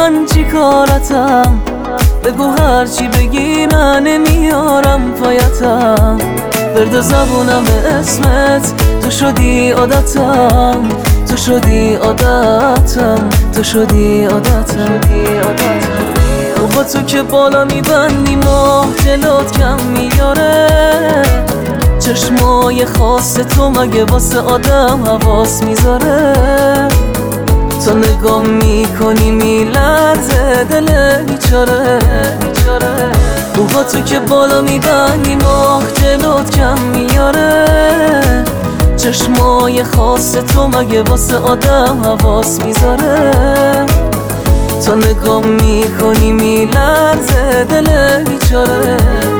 من چی کارتم؟ بگو هرچی بگی من نمیارم پایتم. برد زبونم اسمت، تو شدی عادتم، تو شدی عادتم، تو شدی عادتم. با تو که بالا میبندی ماه جلوت کم میاره. چشمای خاص تو مگه واسه آدم حواس میذاره؟ تو نگاه میکنی میلرزه دل بیچاره. موها تو که بالا میبندی ماه جلوت کم میاره. چشمای خاص تو مگه واسه آدم حواس میذاره؟ تو نگاه میکنی میلرزه دل بیچاره.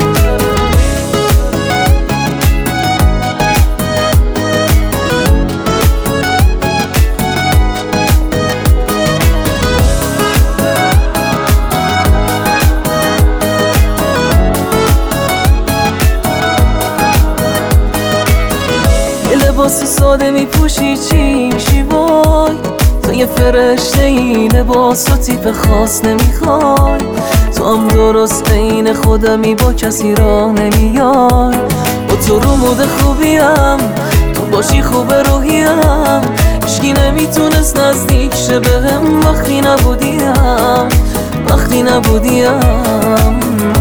لباس ساده میپوشی چی میشی وای؟ تو یه فرشته ای لباس و تیپ خاص نمیخوای. تو هم درست عین خودمی با کسی راه نمیای. با تو رو مود خوبیم، تو باشی خوب روحیم. هیچکی نمیتونست نزدیک شه بهم وقتی نبودیم، وقتی نبودیم.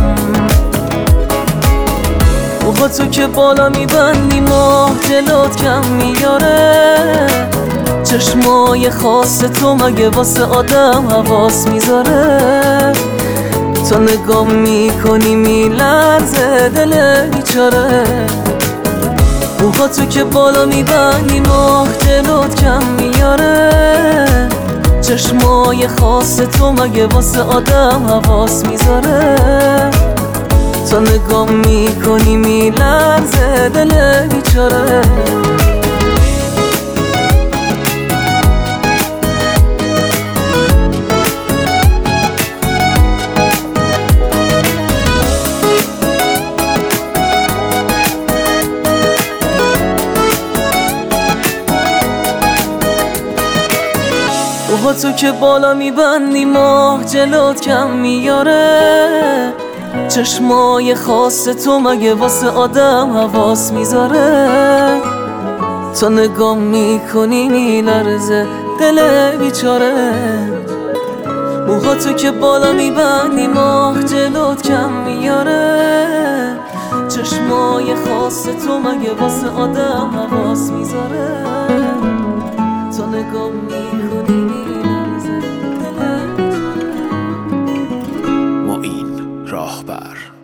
با تو که بالا میبندی ماه جلوت کم میاره. چشمای خاص تو مگه واسه آدم حواس میذاره؟ تو نگاه میکنی میلرزه دل بیچاره. با تو که بالا میبندی ماه جلوت کم میاره. چشمای خاص تو مگه واسه آدم حواس میذاره؟ تو نگاه میکنی میلرزه دل بیچاره. با تو که بالا میبندی ماه جلوت کم میاره. چشمای خاص تو مگه واسه آدم حواس میذاره؟ تو نگاه میکنی میلرزه دل بیچاره. موها تو که بالا میبندی ماه جلوت کم میاره. چشمای خاص تو مگه واسه آدم حواس میذاره؟ تو نگاه میکنی میلرزه دل بیچاره. معین راهبر.